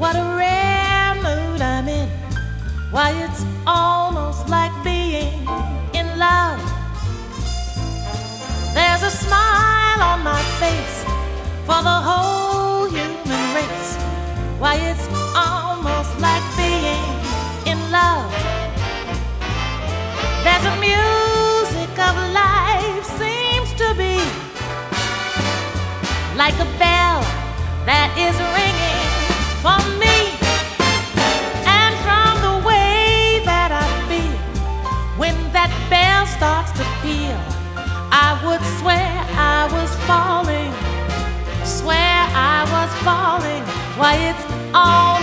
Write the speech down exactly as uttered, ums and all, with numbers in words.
What a rare mood I'm in. Why, it's almost like being in love. There's a smile on my face for the whole human race. Why, it's almost like being in love. There's a music of life seems to be like a bell that is ringing from